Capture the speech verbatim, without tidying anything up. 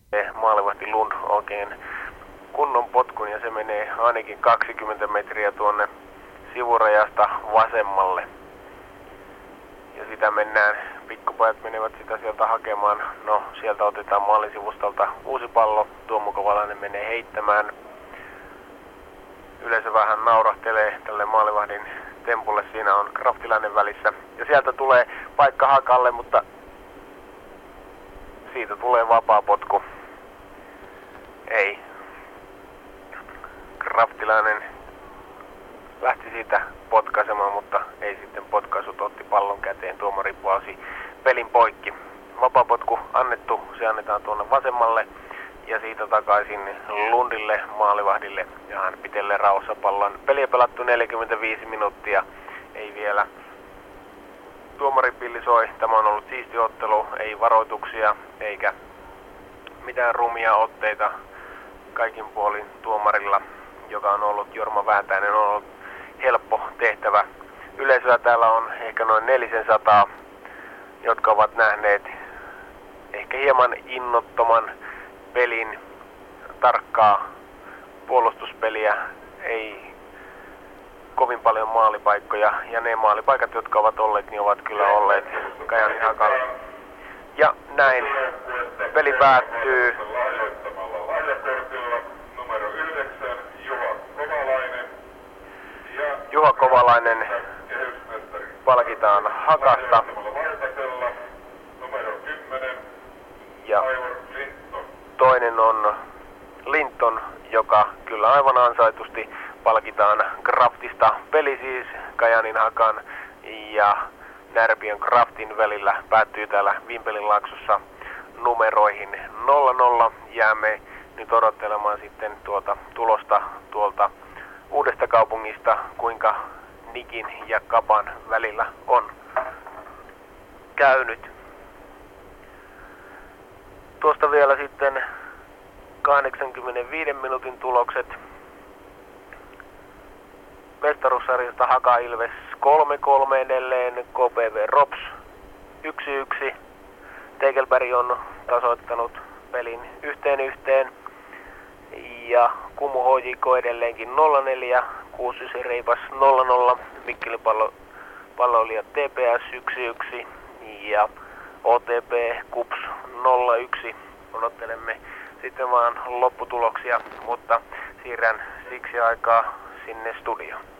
Maalivahti Lund oikein kunnon potkun ja se menee ainakin kaksikymmentä metriä tuonne sivurajasta vasemmalle. Ja sitä mennään, pikkupojat menevät sitä sieltä hakemaan. No, sieltä otetaan maalin sivustalta uusi pallo. Tuomo Kovalainen menee heittämään. Yleensä vähän naurahtelee tälle maalivahdin tempulle. Siinä on Kraftilainen välissä. Ja sieltä tulee paikka Hakalle, mutta siitä tulee vapaa potku. Ei. Kraftilainen lähti siitä potkaisemaan, mutta ei sitten potkaisut, otti pallon käteen, tuomari puolsi pelin poikki. Vapaapotku annettu, se annetaan tuonne vasemmalle ja siitä takaisin Lundille, maalivahdille, ja hän pitelee rauhassa pallon. Peliä pelattu neljäkymmentäviisi minuuttia, ei vielä. Tuomari pillisoi, tämä on ollut siisti ottelu, ei varoituksia eikä mitään rumia otteita kaikin puolin tuomarilla, joka on ollut Jorma Väätäinen, on ollut helppo tehtävä. Yleisöä täällä on ehkä noin nelisensataa, jotka ovat nähneet ehkä hieman innottoman pelin, tarkkaa puolustuspeliä, ei kovin paljon maalipaikkoja, ja ne maalipaikat, jotka ovat olleet, niin ovat kyllä olleet Kajanin Hakalla. Ja näin peli päättyy. Juha Kovalainen palkitaan Hakasta. Ja toinen on Linton, joka kyllä aivan ansaitusti palkitaan Kraftista. Peli siis Kajanin Hakan ja Närpiön Kraftin välillä päättyy täällä Vimpelin Laaksossa numeroihin nolla nolla. Jäämme nyt odottelemaan sitten tuota tulosta tuolta Uudesta Kaupungista, kuinka Nikin ja Kapan välillä on käynyt. Tuosta vielä sitten kahdeksankymmentäviiden minuutin tulokset. Mestaruussarjasta Haka Ilves kolme kolme edelleen, K P V Rops yksi yksi. Tegelberg on tasoittanut pelin yhteen yhteen. Ja Kumu H J K edelleenkin nolla neljä, kuusi yhdeksän Reipas nolla nolla, Mikkelin pallo, palloilija T P S yksi yksi ja O T P Kups nolla yksi. Odottelemme sitten vaan lopputuloksia, mutta siirrän siksi aikaa sinne studioon.